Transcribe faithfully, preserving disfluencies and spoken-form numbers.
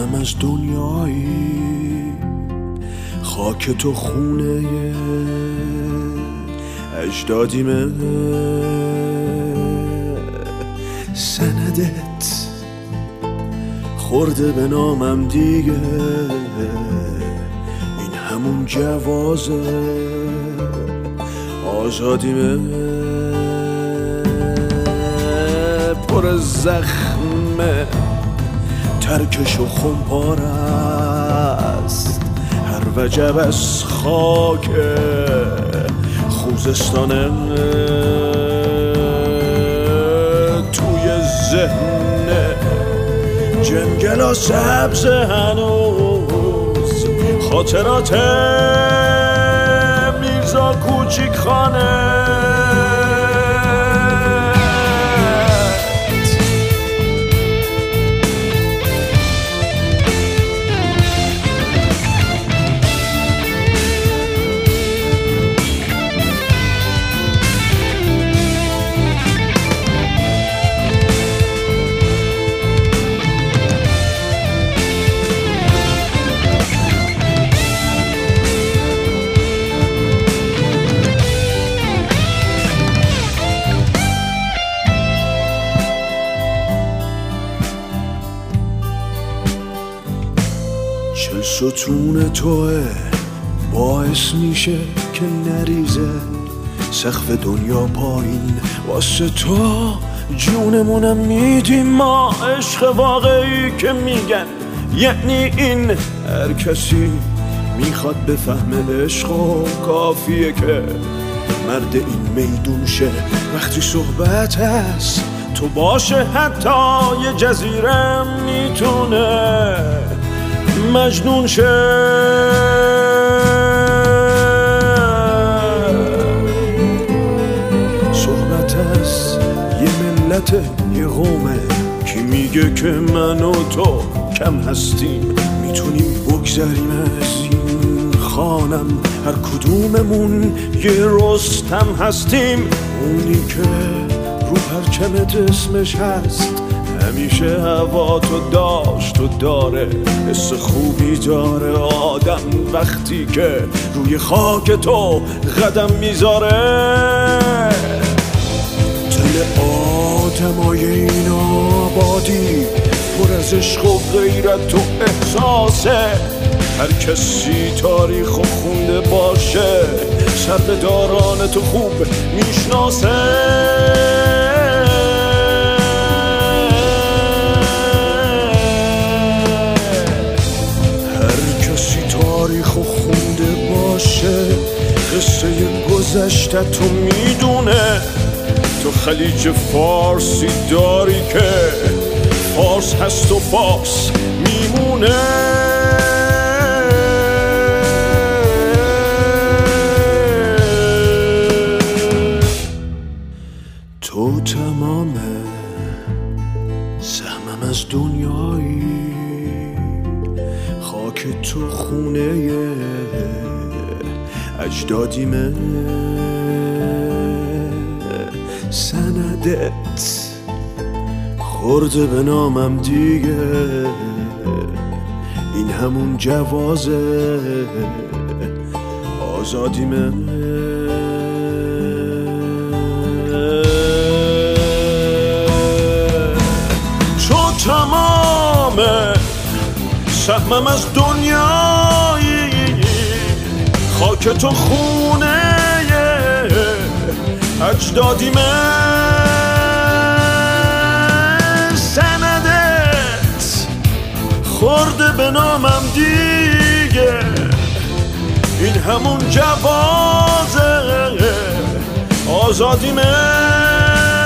سهمم از دنیایی، خاک تو خونه اجدادیمه، سندت خورده به نامم دیگه، این همون جوازه آزادیمه، پر زخمه ترکش و خمپار است، هر وجب از خاک خوزستانه، توی ذهن جنگلا سبز هنوز خاطرات میرزا کوچیک خانه. چل ستون توه باعث میشه که نریزه سقف دنیا پایین، واسه تو جونمونم میدیم ما، عشق واقعی که میگن یعنی این. هر کسی میخواد بفهمه عشق و کافیه که مرد این میدون شه، وقتی صحبت هست تو باشه حتی یه جزیره میتونه مجنون شه. صحبت از یه ملت یه قومه، کی میگه که من و تو کم هستیم، میتونیم بگذریم از این خانم، هر کدوممون یه رستم هستیم، اونی که رو پرچمت اسمش هست، همیشه هوا تو داشت و داره، حس خوبی داره آدم وقتی که روی خاک تو قدم میذاره. دل آدمای این آبادی پر از عشق و غیرت و احساسه، هر کسی تاریخ و خونده باشه سربداران تو خوب میشناسه. تاریخ و خونده باشه قصه گذشته تو میدونه، تو خلیج فارسی داری که فارس هست و فارس میمونه. تو تمام سهمم از دنیایی، خاک تو خونه اجدادیمه، سندت خورده به نامم دیگه، این همون جوازه آزادیمه. تو تمامه سهمم از دنیایی، خاک تو خونه اجدادیمه، سندت خورده به نامم دیگه، این همون جوازه آزادیمه.